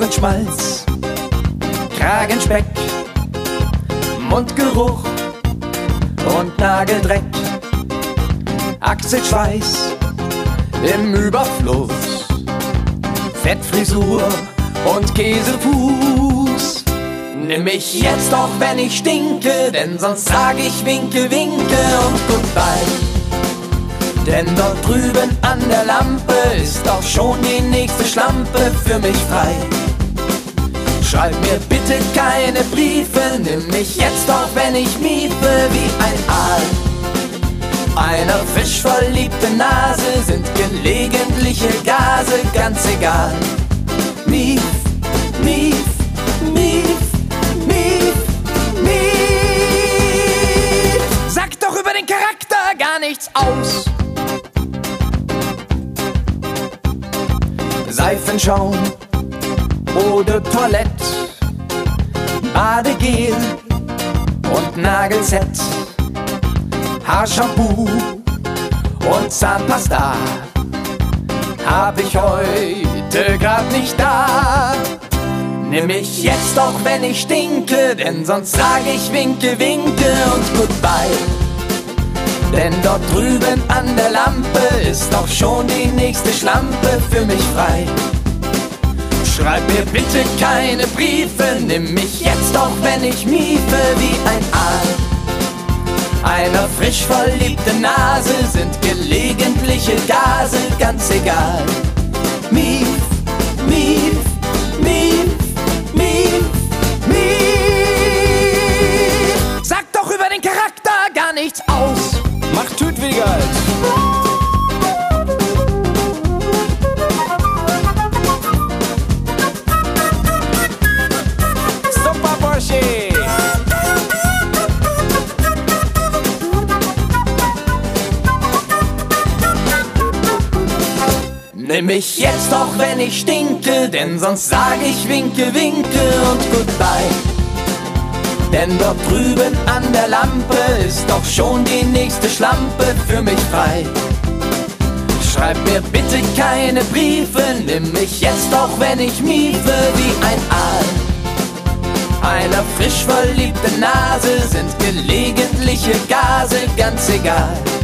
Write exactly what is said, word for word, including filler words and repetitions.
Ohrenschmalz, Kragenspeck, Mundgeruch und Nageldreck, Achselschweiß im Überfluss, Fettfrisur und Käsefuß. Nimm mich jetzt auch, wenn ich stinke, denn sonst sag ich winke, winke und goodbye. Denn dort drüben an der Lampe ist auch schon die nächste Schlampe für mich frei. Schreib mir bitte keine Briefe, nimm mich jetzt auch, wenn ich miefe wie ein Aal. Einer fischverliebten Nase sind gelegentliche Gase ganz egal. Mief, mief, mief, mief, mief. Sag doch über den Charakter gar nichts aus. Seifenschaum, Eau de Toilette, Badegel und Nagelset, Haarshampoo und Zahnpasta hab ich heute grad nicht da. Nimm mich jetzt doch, wenn ich stinke, denn sonst sag ich winke, winke und goodbye. Denn dort drüben an der Lampe ist auch schon die nächste Schlampe für mich frei. Schreib mir bitte keine Briefe, nimm mich jetzt doch, wenn ich miefe wie ein Aal. Einer frisch verliebten Nase sind gelegentliche Gase ganz egal. Mief, mief, mief, mief, mief. Sag doch über den Charakter gar nichts aus. Mach Tütwigert! Super Bursche! Nimm mich jetzt auch, wenn ich stinke, denn sonst sag ich winke, winke und goodbye. Denn dort drüben an der Lampe ist doch schon die nächste Schlampe für mich frei. Schreib mir bitte keine Briefe, nimm mich jetzt auch, wenn ich miefe wie ein Aal. Einer frisch verliebten Nase sind gelegentliche Gase ganz egal.